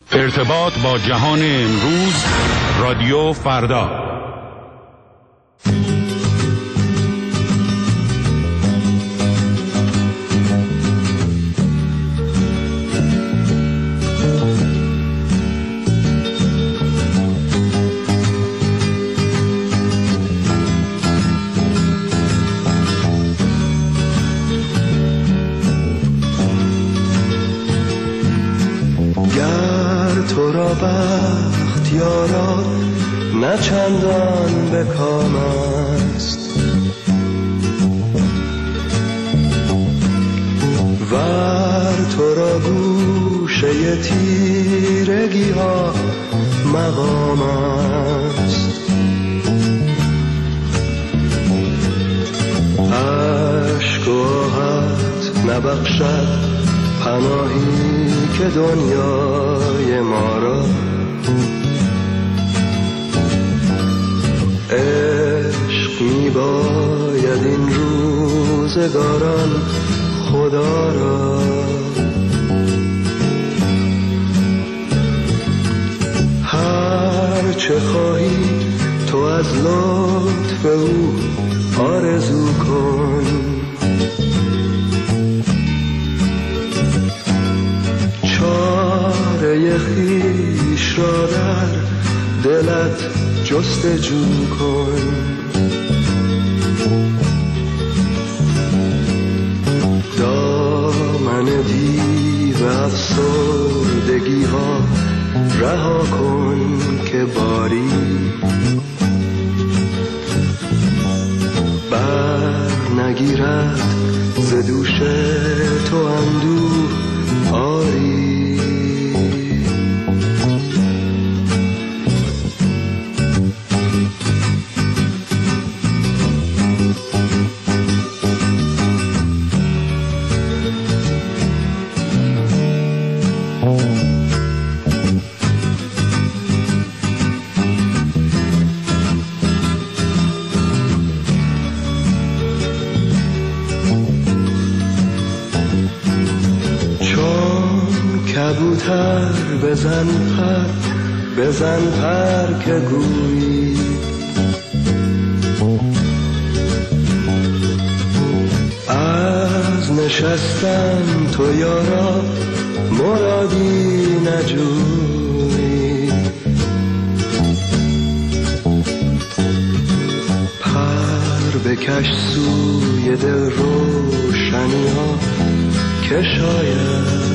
ارتباط با جهان امروز، رادیو فردا. تو را بخت یارا نه چندان به کام است، ور تو را گوشه تیرگی ها مقام است. عشق و آهت نبخشد پناهی که دنیای ما را، عشق می باید این روزگاران خدا را. هر چه خواهی تو از لطف او آرزو کن، چاره خویش را در دلت جستجو کن. دامن دیو افسردگی ها رها کن که باری بر نگیرد ز دوش تو اندوه آری. کبوتر بزن پر که گویی، از نشستن تو یارا مرادی نجویی. پر بکش سوی دل روشنی ها که شاید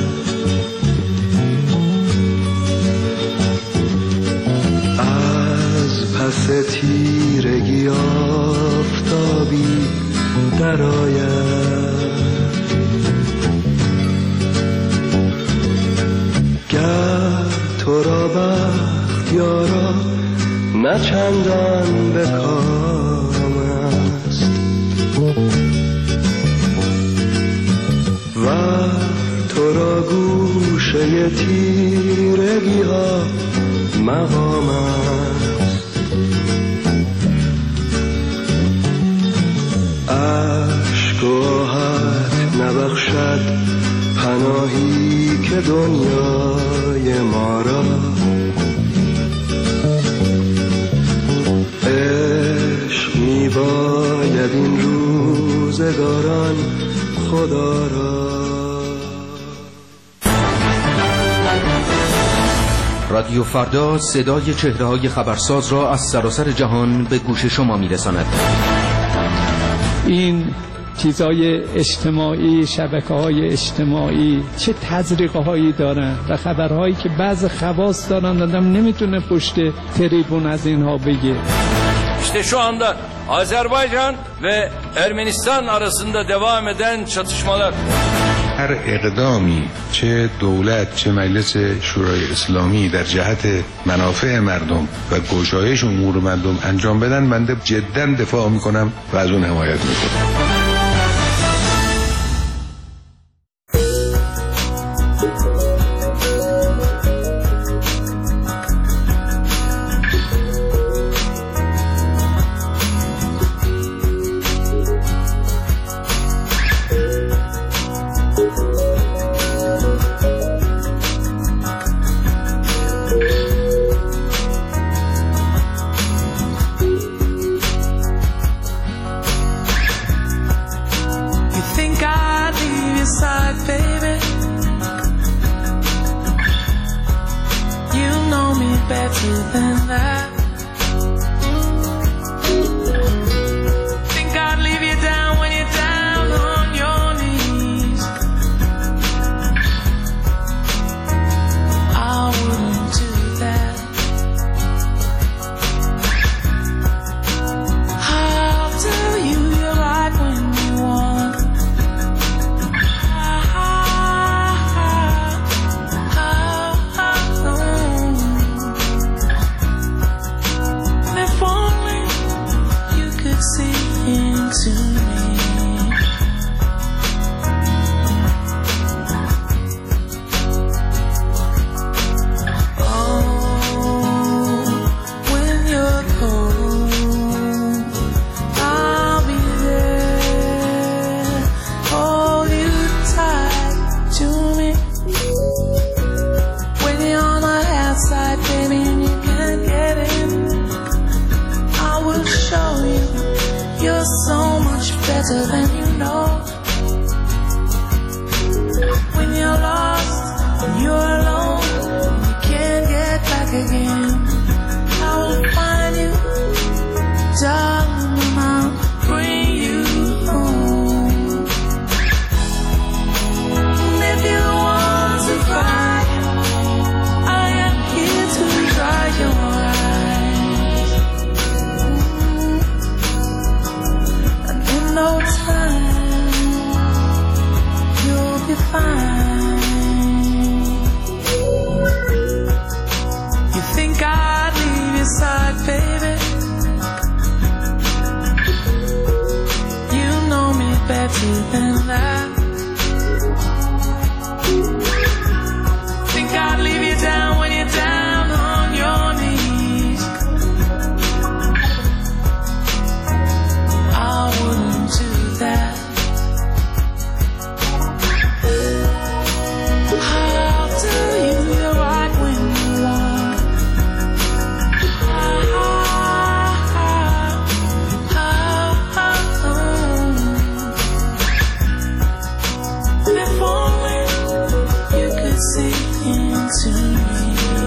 پس تیرگی آفتابی درآید. گر تو را بخت یارا نه چندان به کام است، ور تو را گوشه تیرگی ها مقام است. عشق و آهت نبخشد پناهی که دنیای ما را، عشق می باید این روزگاران خدا را. رادیو فردا صدای چهره‌های خبرساز را از سراسر جهان به گوش شما می‌رساند. این چیزهای اجتماعی، شبکه‌های اجتماعی چه تزریق‌هایی دارن و خبرهایی که بعض خواص دارن آدم نمیتونه پشت تریبون از اینها بگه. İşte şu anda Azerbaycan ve Ermenistan arasında devam eden çatışmalar. هر اقدامی چه دولت چه مجلس شورای اسلامی در جهت منافع مردم و گشایش امور مردم انجام بدن، بنده جدا دفاع میکنم و از اون حمایت میکنم. better than that. Think I'd leave you down when you're down on your knees. I wouldn't do that. I'll tell you you're right when you want. If only you could see into me. Oh, when you're cold, I'll be there. Hold you tight to me. When you're on the outside, baby, and you can't get in, I will show you you're so much better than you know. When you're lost, when you're alone, you can't get back again, I will find you, darling, and I'll bring you home. And if you want to cry, I am here to dry your eyes. And in no time, you'll be fine. You think I'd leave your side, baby? You know me better than that. Think I'd leave you down when you're down on your knees. I wouldn't do that. I'll tell you you're right when you want. If only you could see into me.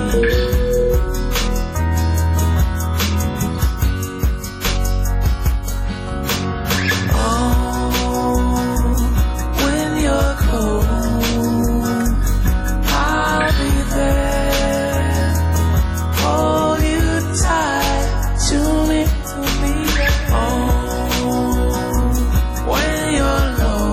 Oh, when you're cold, I'll be there. Hold you tight to me. Oh, when you're low,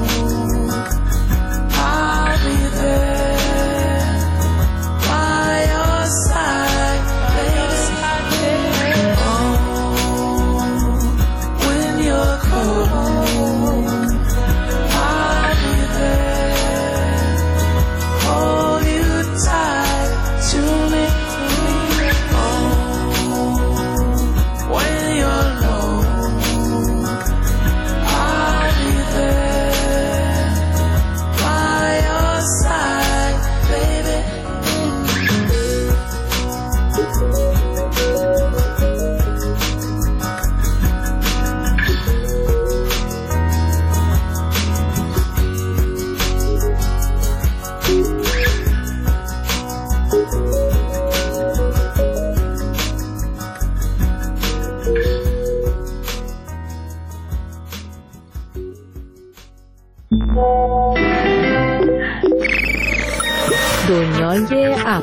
I'll be there by your side, baby. Oh, when you're cold, I'll be there. Hold you tight to me. Oh, when you're low, I'll be there by your side, baby. دنیای اپ.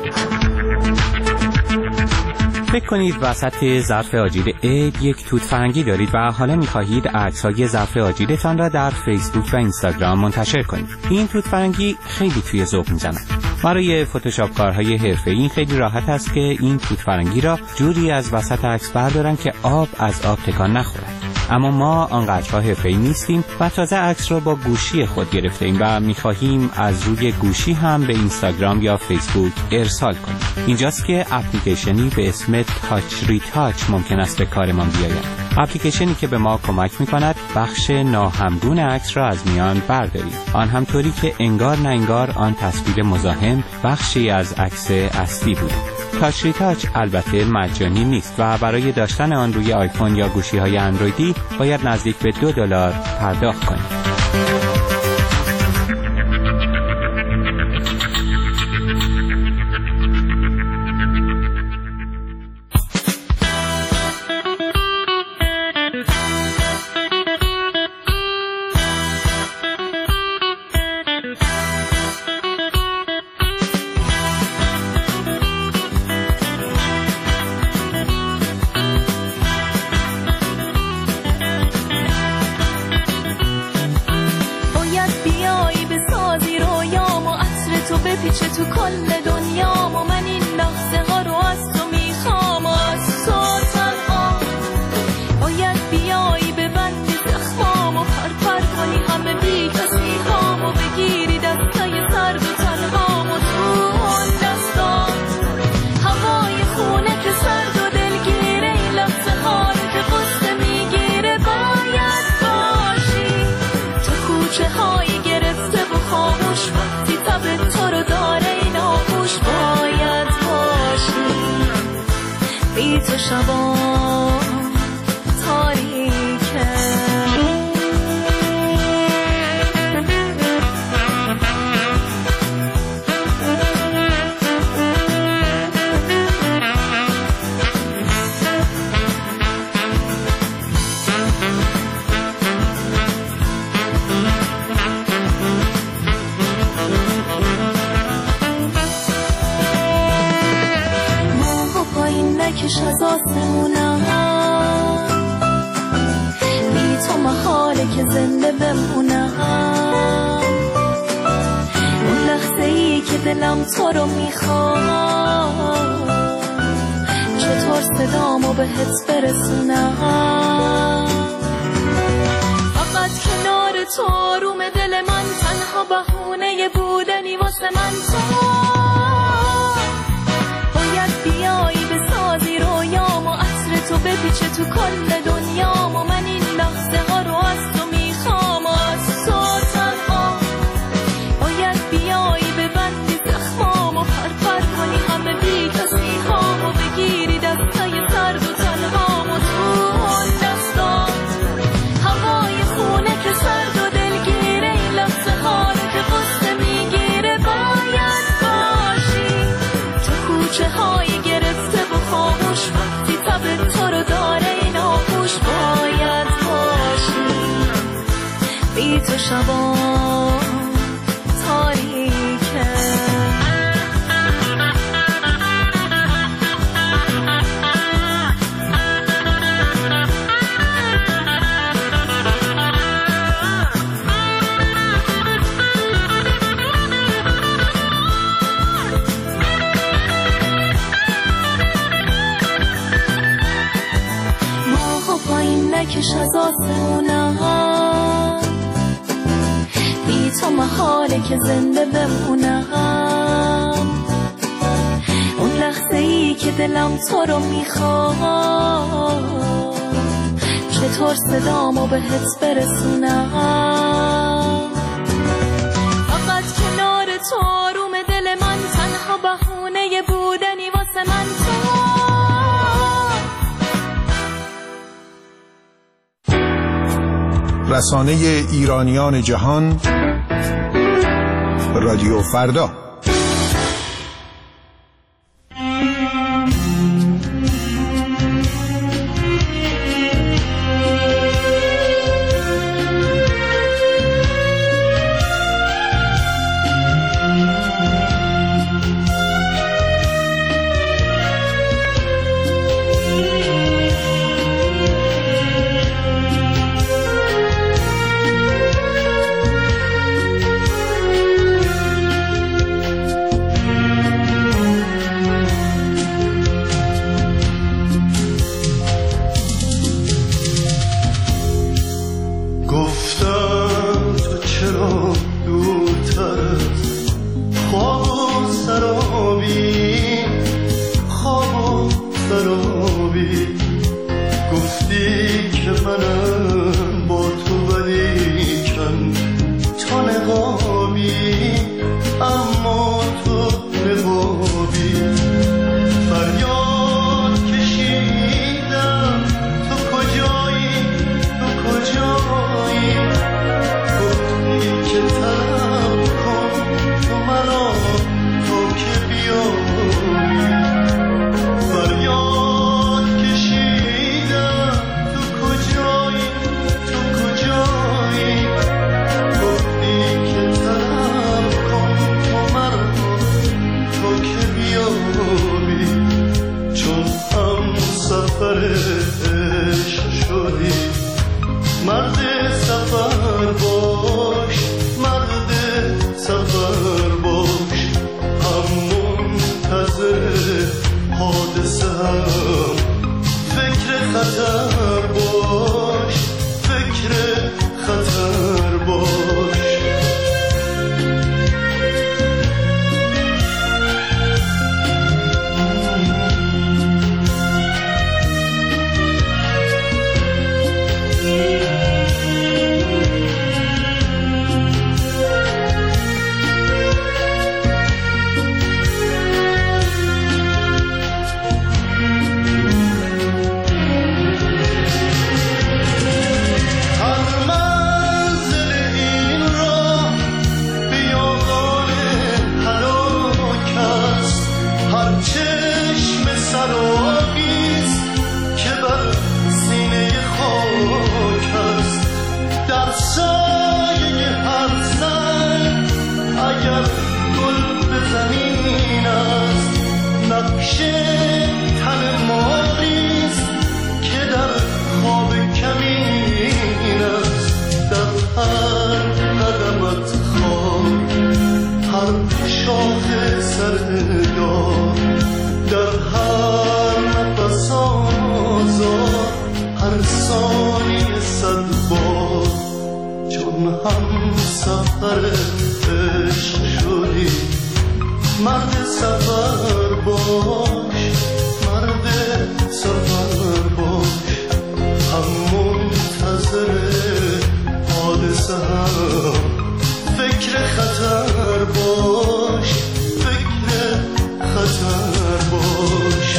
فکر کنید وسط ظرف آجیل عید یک توت فرنگی دارید و حالا می‌خواهید عکس‌های ظرف آجیلتان را در فیسبوک و اینستاگرام منتشر کنید. این توت فرنگی خیلی توی ذوق می‌زند. برای فتوشاپ کارهای حرفه‌ای این خیلی راحت است که این توت فرنگی را جوری از وسط عکس بردارن که آب از آب تکان نخورد. اما ما آنقدرها حرفه‌ای نیستیم و تازه عکس را با گوشی خود گرفتیم و می‌خواهیم از روی گوشی هم به اینستاگرام یا فیسبوک ارسال کنیم. اینجاست که اپلیکیشنی به اسم تاچ ریتاچ ممکن است به کارمان بیاید. اپلیکیشنی که به ما کمک می‌کند بخش ناهمگون عکس را از میان برداریم. آن هم طوری که انگار نه انگار آن تصویر مزاحم بخشی از عکس اصلی بود. تاچ ریتاچ البته مجانی نیست و برای داشتن آن روی آیفون یا گوشی‌های اندرویدی باید نزدیک به $2 پرداخت کنید. کل دنیام و من این لحظه ها رو از تو میخوام و از تو تنها باید بیایی ببندی زخمام و پر کنی همه بی کسی هام و بگیری دستای سرد و تنهام و تو اون دستا هوای خونه که سرد و دلگیره این لحظه ها رو که قصه میگیره باید باشی تو کوچه های گرفته و خاموش وقتی تب تو رو داره این آغوش باید باشی بی تو شبا تاریکه نکش از آسمونم بی تو محاله که زنده بمونم اون لحظه ای که دلم تو رو میخواد چطور صدامو بهت برسونم فقط کنار تو آروم دل من تنها بهونه بودنی واسه من تو باید بیایی بسازی رویام و عطر تو بپیچه تو کل دنیام و من این لحظه ها رو از تو میخوام و از تو تنها باید بیایی ببندی زخمام و پر کنی همه بی کسی هام و بگیری دستای سرد و تنهام و تو اون دستا هوای خونه که سرد و دلگیره این لحظه ها رو که قصه میگیره باید باشی تو کوچه های گرفته و خاموش وقتی تب تو رو داره این آغوش باید باشی بی تو شبا تاریکه نکش از آسمونم بی تو محاله که زنده بمونم اون لحظه ای که دلم تو رو میخواد چطور صدامو بهت برسونم فقط کنار تو آروم دل من تنها بهونه بودنی واسه من تو رسانه ایرانیان جهان رادیو فردا. منتظر حادثه هم فکر خطر باش، فکر خطر باش. مرد سفر باش، مرد سفر باش. هم منتظر حادثه هم فکر خطر باش، فکر خطر باش.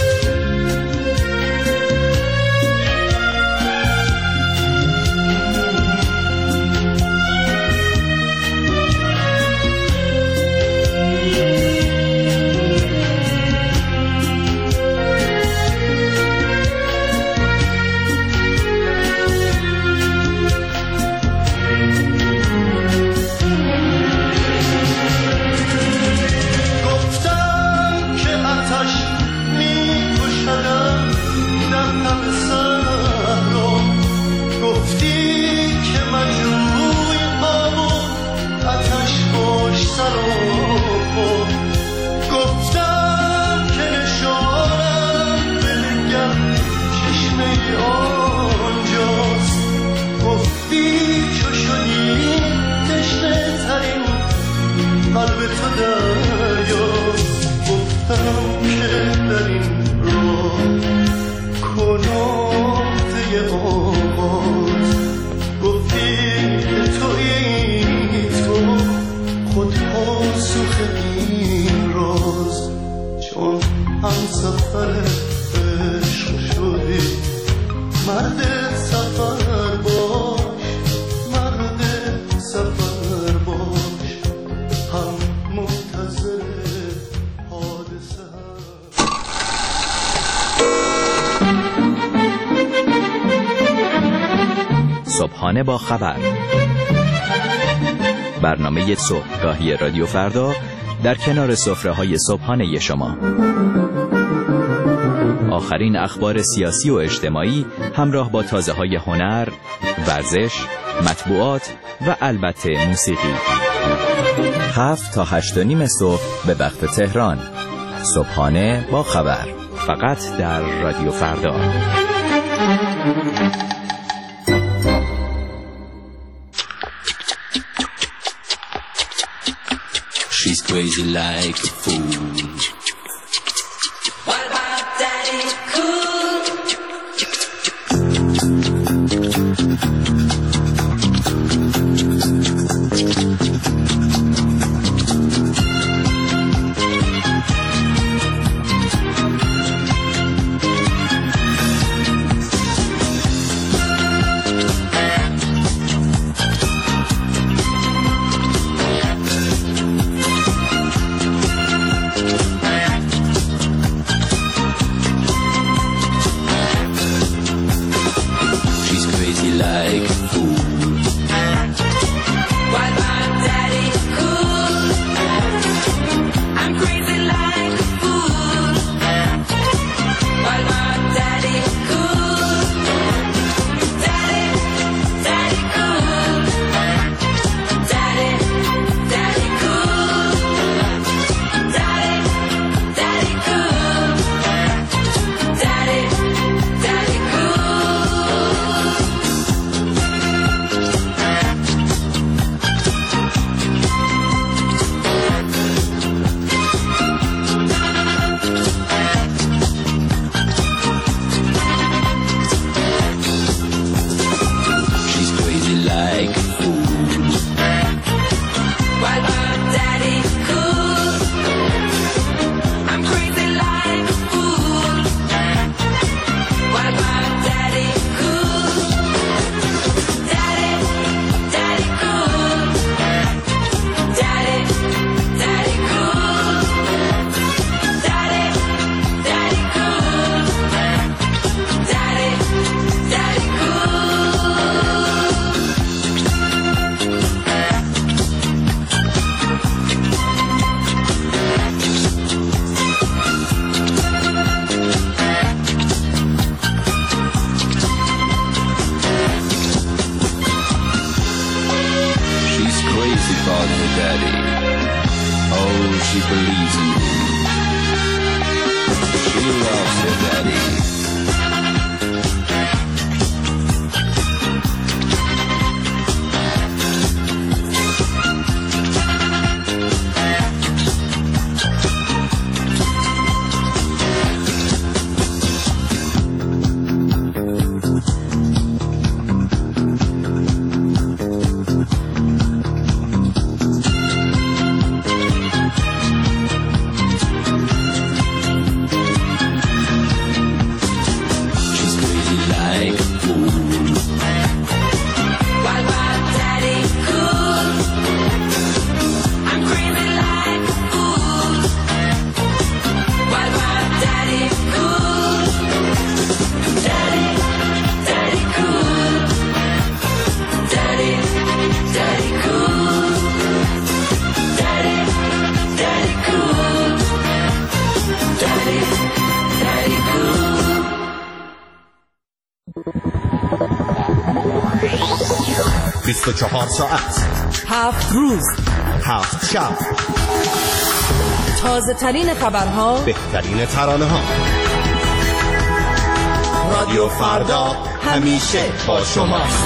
صبحانه با خبر، برنامه صبحگاهی رادیو فردا در کنار سفره‌های صبحانه شما. آخرین اخبار سیاسی و اجتماعی همراه با تازه‌های هنر، ورزش، مطبوعات و البته موسیقی. 7 تا 8:30 صبح به وقت تهران. صبحانه با خبر، فقط در رادیو فردا. She's crazy like a fool. What about Daddy Cool? daddy. Oh, she believes in him. She loves her daddy. ساعت 7 روز 7 شب تازه ترین خبرها، بهترین ترانه ها. رادیو فردا همیشه با شماست.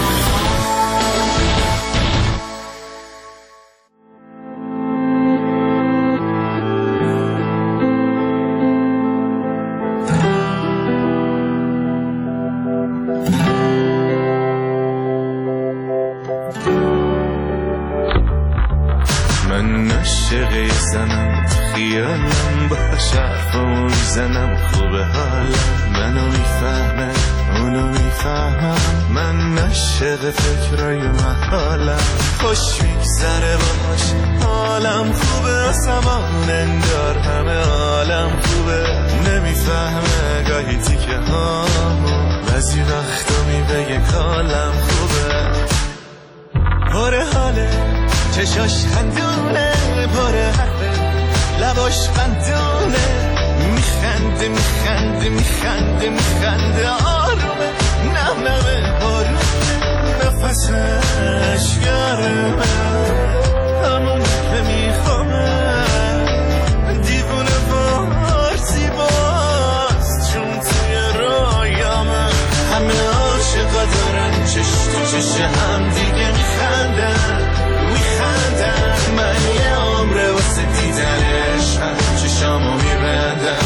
زنم خیالم با شرفمون زنم خوبه حالم منو میفهمه اونو میفهمم من عاشق فکرای محالم خوش میگذره باش حالم خوبه آسمان انگار همه عالم خوبه نمیفهمه گاهی تیکه هامو بعضی وقتا میبگه کالم خوبه پره حاله چشاش خندونه پره حرفه لباش بندونه میخنده میخنده میخنده میخنده آرومه نمنمه بارونه نفسش گرمه همون که میخوامه دیوونه وارسی باز چون توی رایامه همه عاشقا دارن چش تو چش هم دیگه میخندن من یه عمره واسه دیدنش چشامو میبندم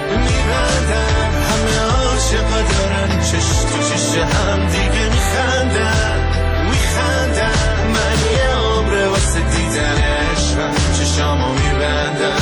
همه عاشقا دارن چش تو چش هم دیگه میخندن من یه عمره واسه دیدنش چشامو میبندم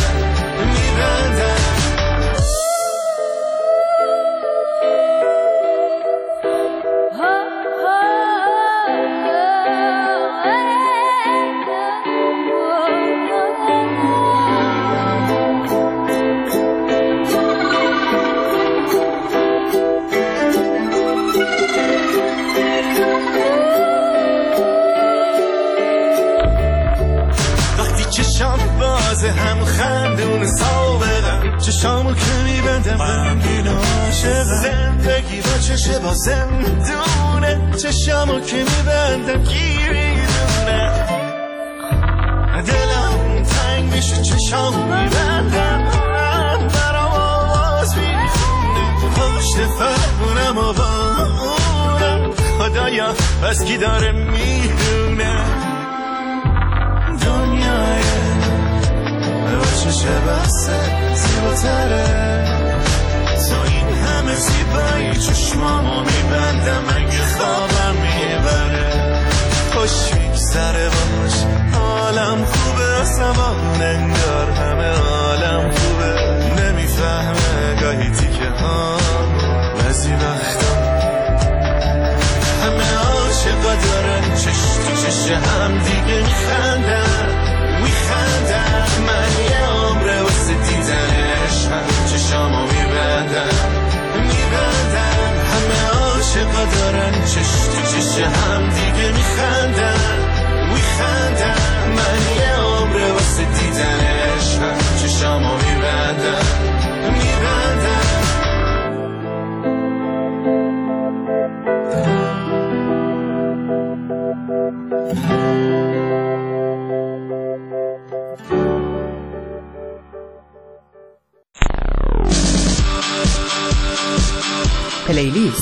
هم خندون سابقم چشامو که میبندم غمگین عاشقم زندگی با چشه با زندونه چشامو که میبندم کی میدونه دلم تنگ میشه چشامو میبندم برام آواز میخونه پشت فرمونم و با اونم خدایا بس کی داره میدونه دنیای چه بسه زیباتره تو این همه زیبایی چشمامو میبندم اگه خوابم میبره خوش میگذره باش حالم خوبه آسمان انگار همه عالم خوبه نمیفهمه گاهی تیکه هم بعضی وقتا همه عاشقا دارن چش تو چش هم دیگه میخندن من یه عمره واسه دیدن پلیلیست.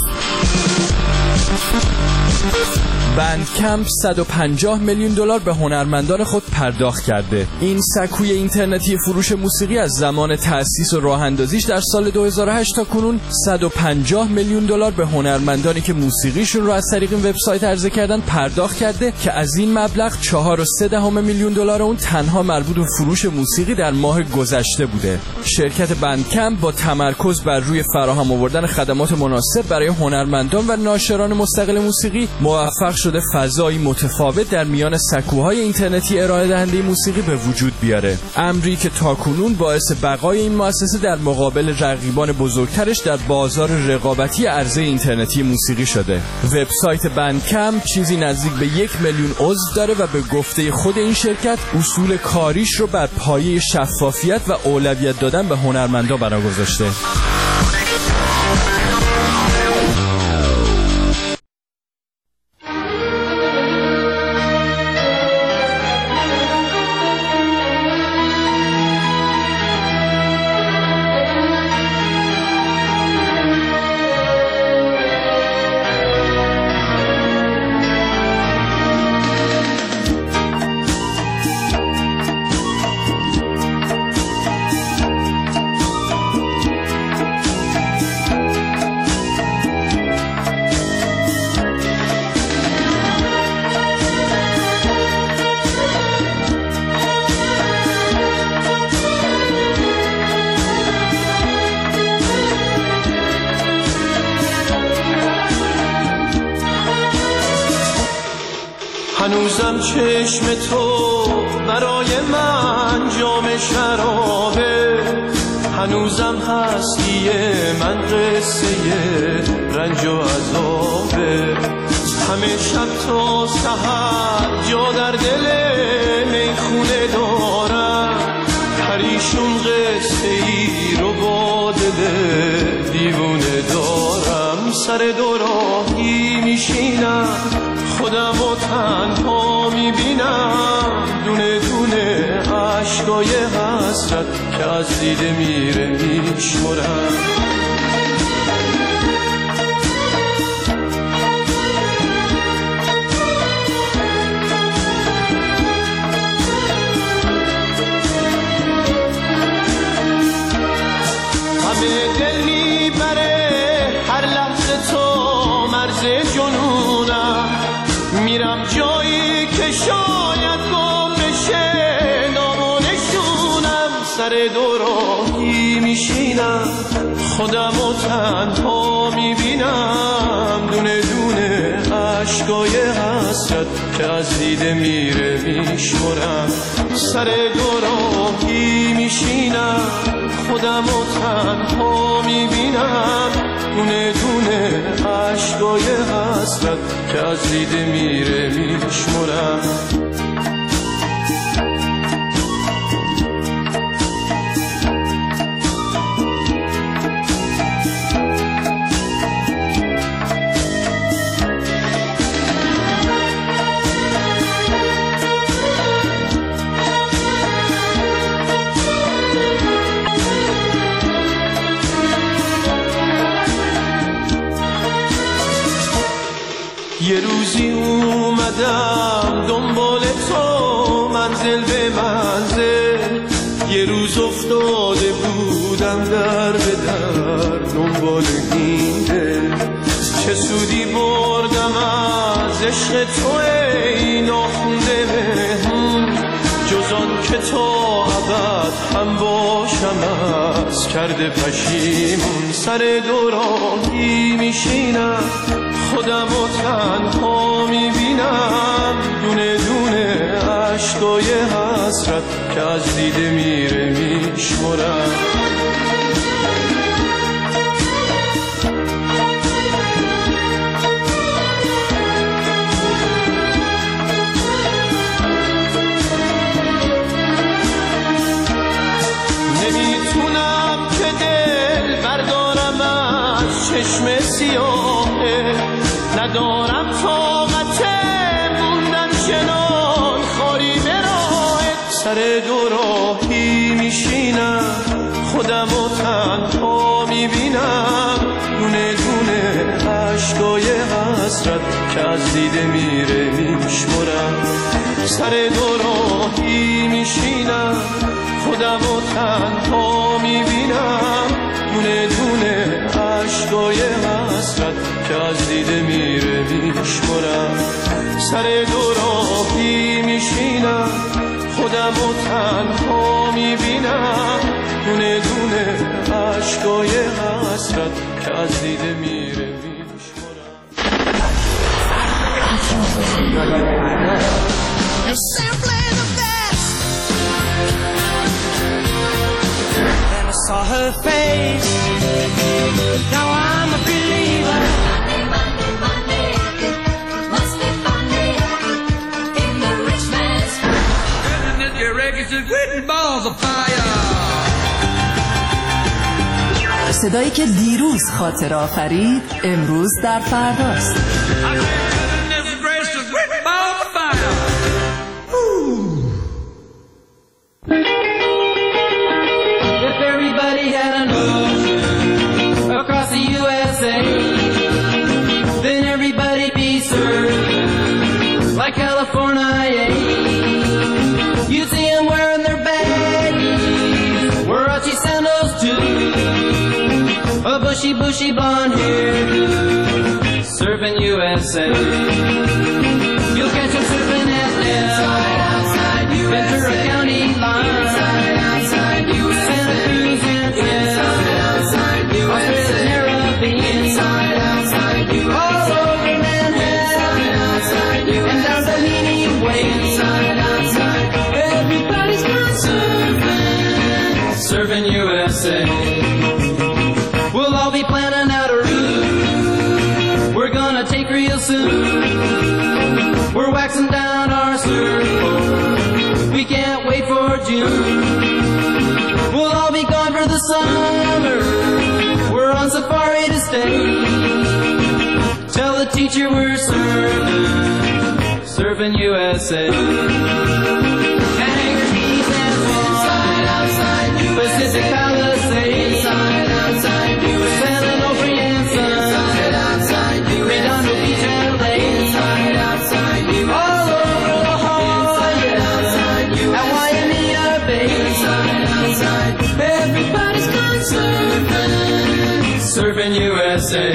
بندکمپ 150 میلیون دلار به هنرمندان خود پرداخت کرده. این سکوی اینترنتی فروش موسیقی از زمان تأسیس و راه اندازیش در سال 2008 تا کنون 150 میلیون دلار به هنرمندانی که موسیقیشون رو از طریق این وبسایت عرضه کردن پرداخت کرده که از این مبلغ 4.3 میلیون دلار اون تنها مربوط به فروش موسیقی در ماه گذشته بوده. شرکت بندکمپ با تمرکز بر روی فراهم آوردن خدمات مناسب برای هنرمندان و ناشران مستقل موسیقی موفق شده فضایی متفاوت در میان سکوهای اینترنتی ارائه دهنده موسیقی به وجود بیاره، امری که تاکنون باعث بقای این مؤسسه در مقابل رقیبان بزرگترش در بازار رقابتی عرضه اینترنتی موسیقی شده. وبسایت بندکمپ چیزی نزدیک به 1 میلیون عضو داره و به گفته خود این شرکت اصول کاریش رو بر پایه شفافیت و اولویت دادن به هنرمندا بنا گذاشته. هنوزم چشم تو برای من جام شرابه، هنوزم هستی من قصه رنج و عذابه. همه شب تا سحر جا در دل میخونه دارم، پریشون قصه ای رو با دل دیوونه دارم. سر دوراهی میشینم خودم و تنها میبینم، دونه دونه عشقای حسرت که از دیده میره میشمرم. همه دل میبره هر لحظه تو مرز جنونم، میرم جایی که شاید گم بشه نام و نشونم. سر دوراهی میشینم خودم و تنها میبینم، دونه دونه عشقای حسرت که از دیده میره میشمرم. سر دوراهی میشینم خودم و تنها میبینم، دونه دونه عشقای حسرت که از دیده میره میشمرم. یه روزی اومدم دنبال تو منزل به منزل، یه روز افتاده بودم در به در دنبال این دل. چه سودی بردم از عشق تو ای ناخونده مهمون، جز آن که تا ابد هم باشم از کرده پشیمون. سر دوراهی میشینم خودم و تنها میبینم، دونه دونه عشقای حسرت که از دیده میره میشمرم. نمیتونم که دل بردارم از چشم سیاهه، ندارم طاقت موندن چنان خاری به راهت. سر دوراهی میشینم خودم خودم و تنها میبینم، دونه دونه عشقای حسرت که از دیده میره میشمرم. سر دوراهی میشینم، خودم و تنها میبینم، دونه دونه عشقای حسرت که از دیده میره میشمرم. سر دوراهی میشینم، خودم و تنها میبینم، دونه دونه عشقای حسرت که از دیده میره میشمرم. You're simply the best. Then I saw her face. Now I'm a believer. Monday, it must be Monday in the rich man's world. And your records are written balls of fire. صدایی که دیروز خاطره آفرید امروز در فرداست. If everybody had an ocean across the USA, then everybody'd be served like California. You see them wearing their baggies, Warachi sandals too, a bushy blonde hair, serving USA. You'll catch them surfing at Ventura County line, Santa Cruz and Australia's Caribbean, all over Manhattan, and down the Meany Way. Everybody's gone serving USA. We'll all be planning out a route we're gonna take real soon. We're waxing down our surfboard, we can't wait for June. We'll all be gone for the summer, we're on safari to stay. Tell the teacher we're serving USA. Hangers, Keys and Swans, Pacific Palisades, San Onofre and Son, Redondo Beach and Lake, all over La Jolla and Waimea Bay. Everybody's gone serving USA.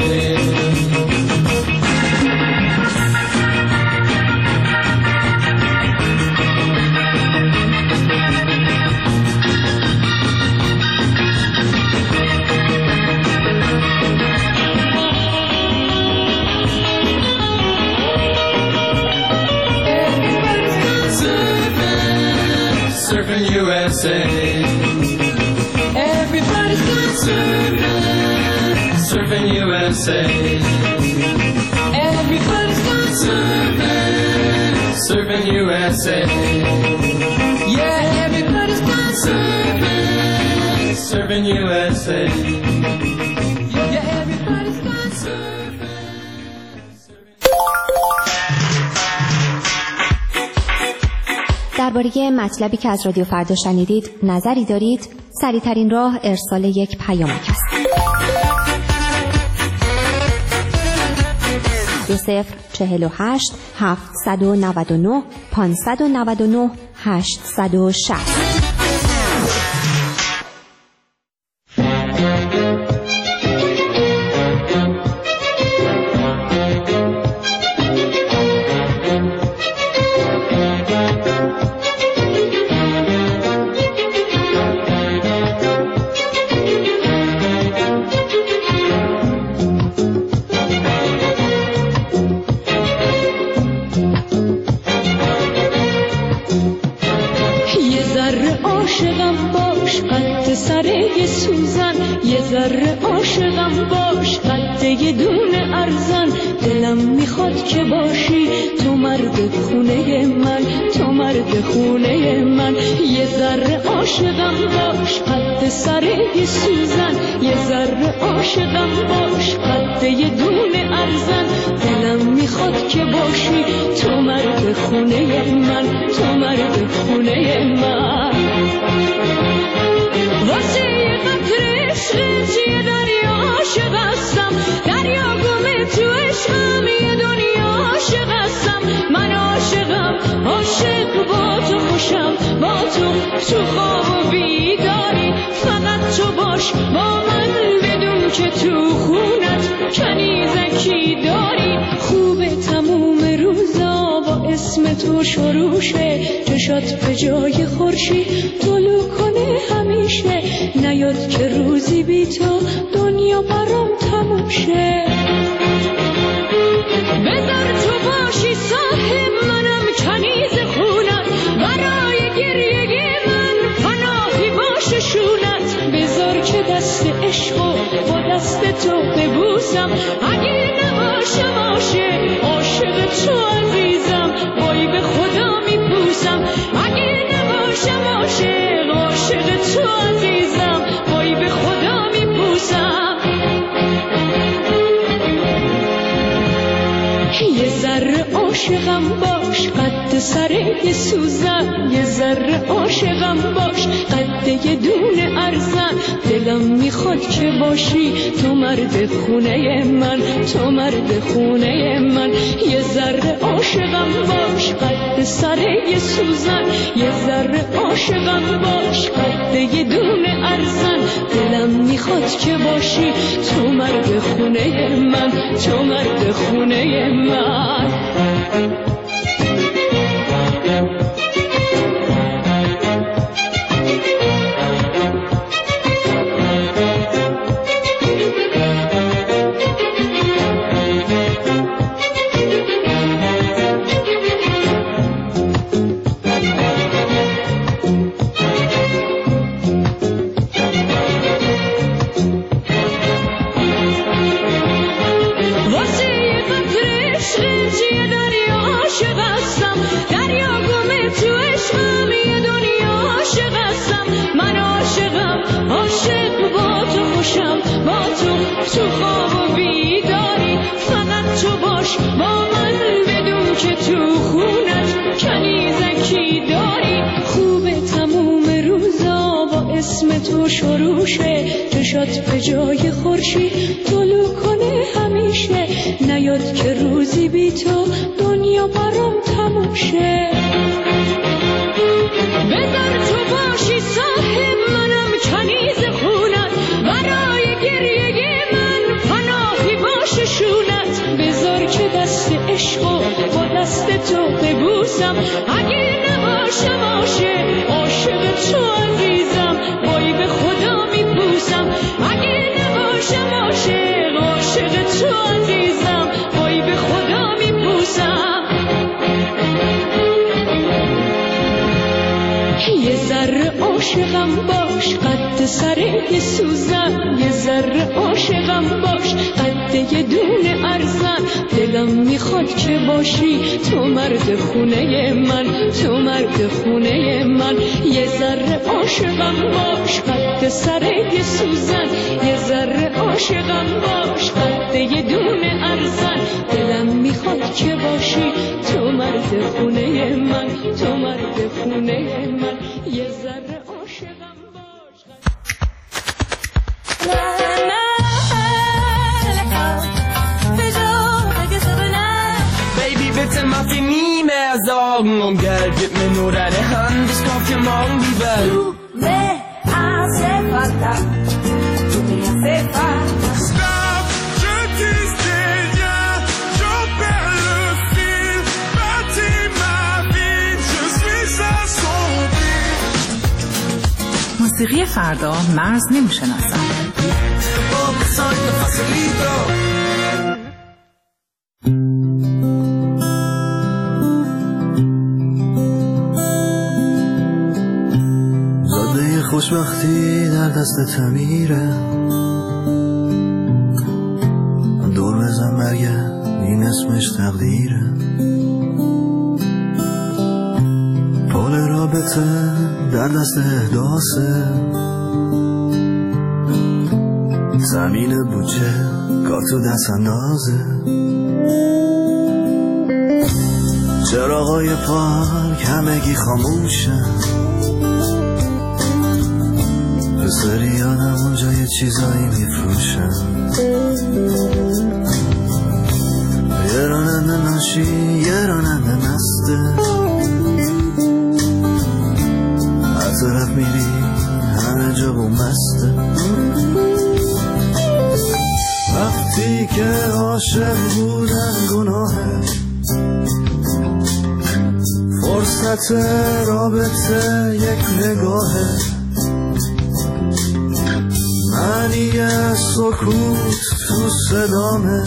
Surfing USA. Everybody's gone surfing USA. Everybody's gone surfing USA. Yeah, everybody's gone serving USA. Yeah, everybody's gone surfing. درباره مطلبی که از رادیو فردا شنیدید نظری دارید؟ سریع‌ترین راه ارسال یک پیامک است. 2048 799 599 860. عاشقم باش قده دونه ارزن دلم میخواد که باشی تو مرد خونه من تو مرد خونه من یه ذره عاشقم باش قد سره سوزن یه ذره عاشقم باش قده دونه ارزن دلم میخواد که باشی تو مرد خونه من تو مرد خونه من واسه باش با من بدون که تو خونت کنیزکی داری. خوبه تموم روزا با اسم تو شروشه، چشات به جای خورشید طلوع کنه همیشه. نیاد که روزی بی تو دنیا برام تموم شه. بذار تو باشی صاحب منم کنیز خونت، برای گریه من پناهی باشه شونت. بذار که دست عشقو با دست تو ببوسم، اگه نباشم عاشق تو عزیزم وای به خدا میپوسم. اگه نباشم عاشق تو عزیزم وای به خدا میپوسم. یه ذره عاشقم باش قد سر یه سوزن، یه ذره عاشقم باش قد یه دونه ارزن. دلم میخواد که باشی تو مرد خونه من، تو مرد خونه من. یه ذره عاشقم باش قد سر یه سوزن، یه ذره عاشقم باش قد یه دونه ارزن. دلم میخواد که باشی تو مرد خونه من، تو مرد خونه من. تو خواب و بیداری فقط تو باش با من بدون که تو خونت کنیزکی داری. خوبه تموم روزا با اسم تو شروشه، چشات به جای خورشید طلوع کنه همیشه. نیاد که روزی بی تو دنیا برام تموم شه. بذار تو باشی صاحب منم کنیز خونت، برای گریه من پناهی باشه شونت. بذار که دست عشقو با دست تو ببوسم، اگه نباشم عاشق تو عزیزم وای به خدا میپوسم. اگه نباشم عاشق تو عزیزم وای به خدا میپوسم. یه ذره عاشقم باش قد سر یه سوزن، یه ذره عاشقم باش قد یه دونه ارزن. دلم میخواد که باشی تو مرد خونه من، تو مرد خونه من. یه ذره عاشقم باش قد سر یه سوزن، یه ذره عاشقم باش قد یه دونه ارزن. دلم میخواد که باشی تو مرد خونه من، تو مرد خونه من. یه ذره عاشقم باش. Baby, bitte mach dir nie mehr Sorgen um Geld, gib mir nur deine Hand, ich kauf dir morgen die Welt. Tu me hace falta, tu me hace falta. Stop, je dis rien, j'en perds le fil, bâtis ma vie, je suis assombri. موسیقی فردا مرز نمیشناسن. زاده خوشبختی در دست تمیره، دور بزن برگرد این اسمش تقدیره. پول رابطه در دست احداثه، زمین بودجه کار تو دست اندازه. چراغای پارک همگی خاموشن، پسریانم اونجا یه چیزایی میفروشن. یه راننده ناشی یه راننده مسته، هر طرف میری همه جا بومسته. گفتی که عاشق بودن گناهه، فرصت رابطه یک نگاهه، معنی سکوت تو صدامه.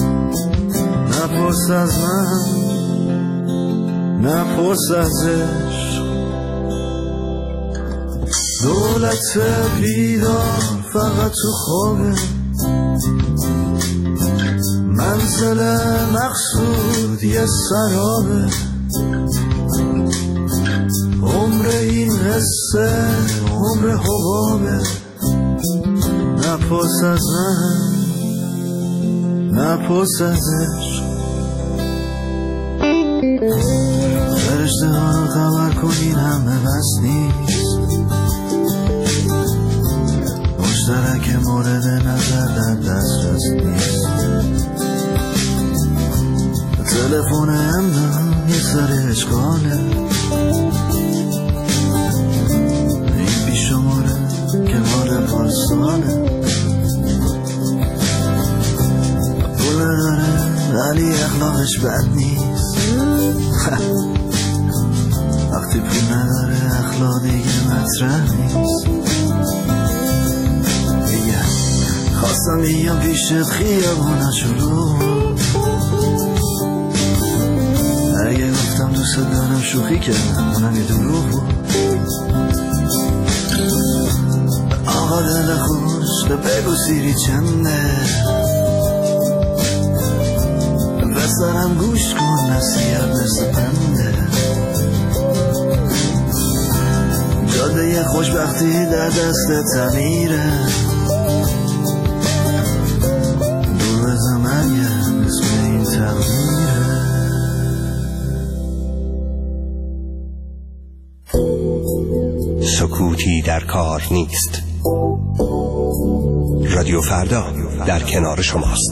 نپرس از من، نپرس از عشق، دولت بیدار فقط تو خوابه، منزل مقصود یه سرابه. عمر این قصه عمر حبابه. نپرس از من، نپرس از عشق، فرشته ها رو خبر کنین همه بس نیست، مشترک مورد نظر در دسترس نیست. تلفن هم یه سر اشغاله، این بی شماره که مال پارساله. پول داره ولی اخلاقش بد نیست، وقتی پول نداره اخلاق دیگه مطرح نیست. دیگه خواستم بیام پیشت خیابونا شروع، اگه گفتم دوست دارم شوخی کردم اونم یه دروغ بود. آقا دل خوش بگو سیری چنده، بسرم گوش کن نصیحت مثل پنده. جاده خوشبختی در دست تمیره، دور زمانیه اسم این تغییره. سکوتی در کار نیست. رادیو فردا در کنار شماست.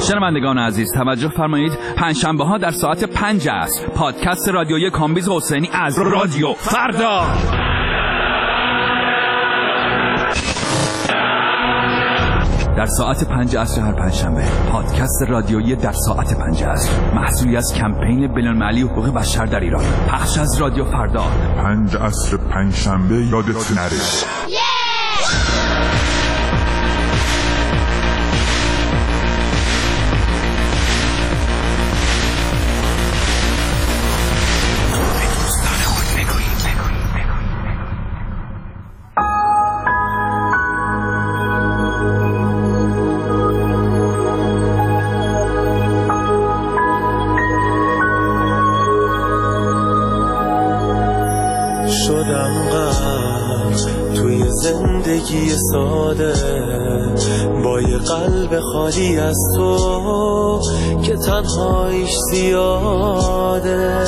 شنوندگان عزیز توجه فرمایید، پنجشنبه ها در ساعت 5 عصر پادکست رادیویی کامبیز حسینی از رادیو فردا. در ساعت 5 عصر هر پنجشنبه پادکست رادیویی در ساعت 5 عصر، محصولی از کمپین بین‌المللی حقوق بشر در ایران، پخش از رادیو فردا. 5 عصر پنجشنبه یادت نره. زندگی ساده با یه قلب خالی از تو که تنهاییش زیاده،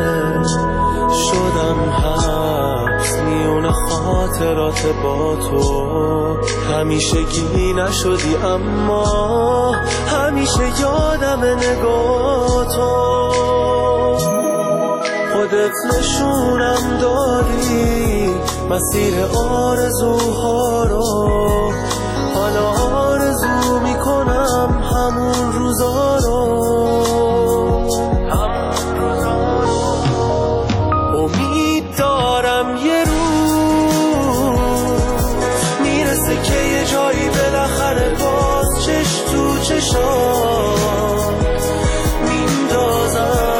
شدم حبس میون خاطرات با تو، همیشگی نشدی اما همیشه یادم نگاه تو، خودت نشونم دادی مسیر آرزوها رو، حالا آرزو میکنم همون روزا رو، امید دارم یه روز میرسه که یه جایی بالاخره باز چش تو چشام میندازم،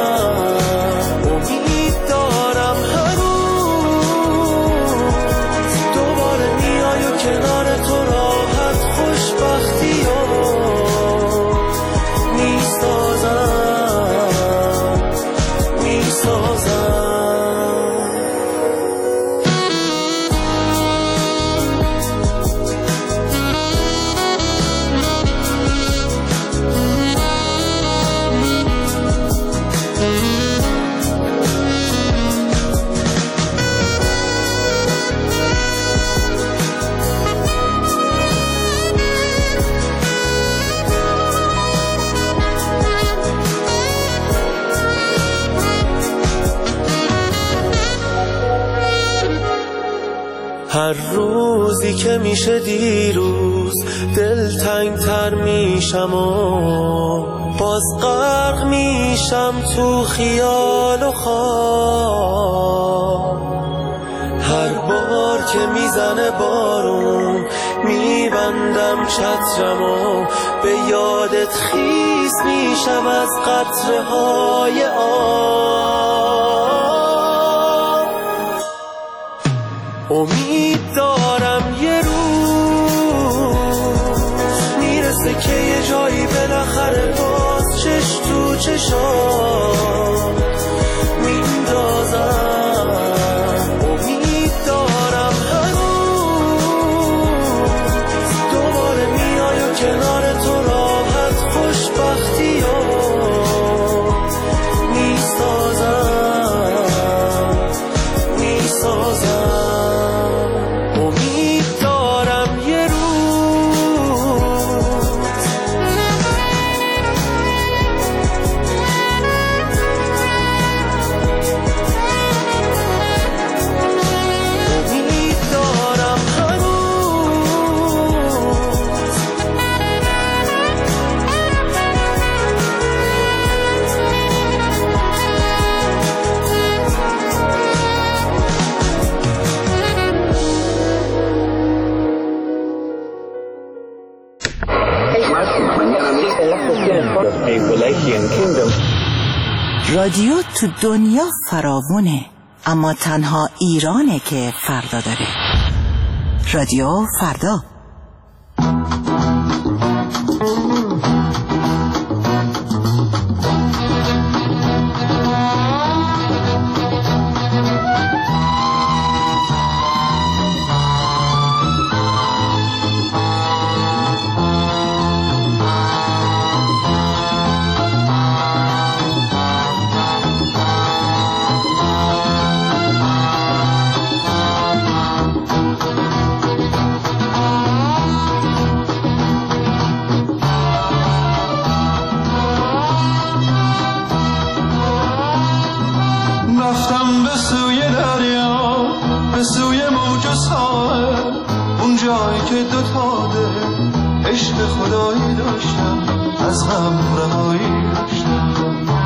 هر روزی که میشه دیروز دلتنگ تر میشم و باز غرق میشم تو خیال و خواب، هر بار که میزنه بارون میبندم چترم و به یادت خیس میشم از قطره های آب، امید دارم یه روز میرسه که یه جایی بالاخره باز چش تو چشام میندازم، امید دارم هنوز دوباره میای و کنار تو راحت خوشبختی ها میسازم، رادیو تو دنیا فراوونه، اما تنها ایرانه که فردا داره. رادیو فردا. خدایی داشتم، از غم رهایی داشتم.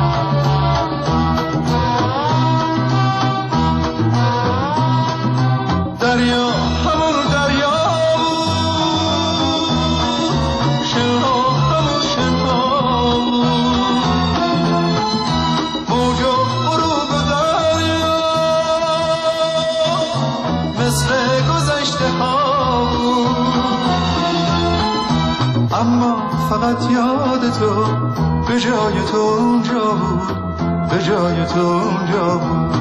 دریا همون دریا بود، شنها همون شنها بود، موج و غروب دریا مثل گذشته ها بود. اما فقط یاد تو به جای تو اونجا بود، به جای تو اونجا بود.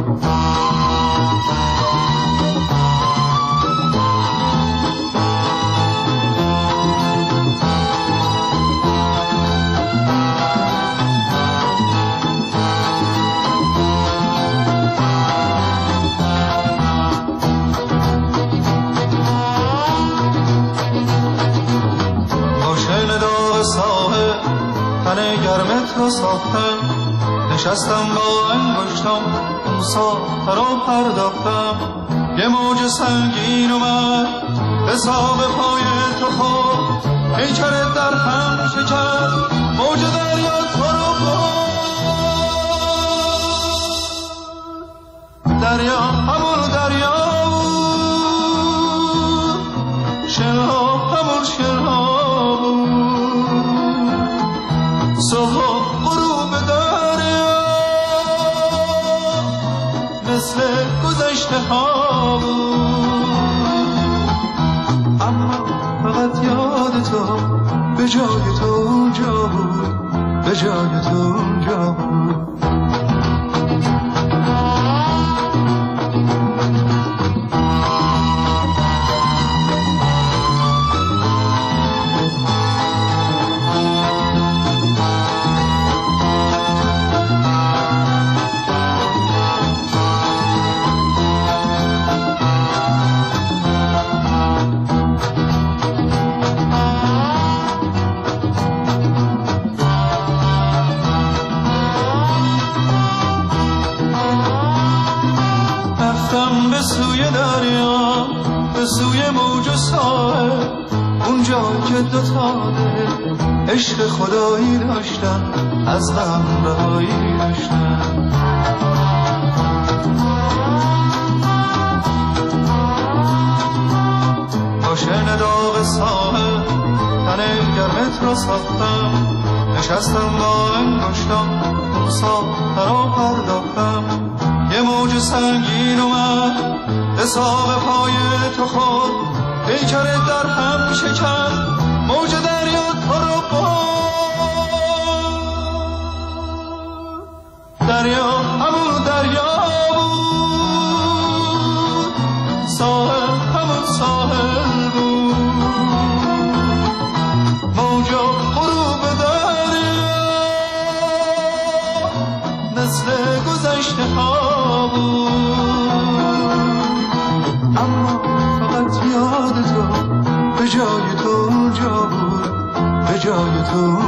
گرمت رو ساختم، نشستم با انگشتم اون ساخته رو پرداختم. یه موج سنگین اومد حساب پای تو خود، پیکرت در هم شکست، موج دریا تو رو بود. دریا همون دریا بود، شنها همون شنها بود، صبح غروب دریا مثل گذشته ها بود. اما فقط یاد تو به جای تو اونجا بود، به جای تو اونجا بود. به سوی دریا، به سوی موج و ساحل، اونجا که دوتانه عشق خدایی داشتن، از غم رهایی داشتن. با شن داغ ساحل تن گرمت رو ساختم، نشستم با انگشتم اون ساخته رو پرداختم. یه موج سنگین اومد حساب پای تو خود، پیکرت در هم شکست، موج دریا تو رو بود. دریا همون دریا بود، ساحل همون ساحل بود، موج و غروب دریا مثل گذشته ها بود. اما فقط یاد تو به جای تو اونجا بود، به جای تو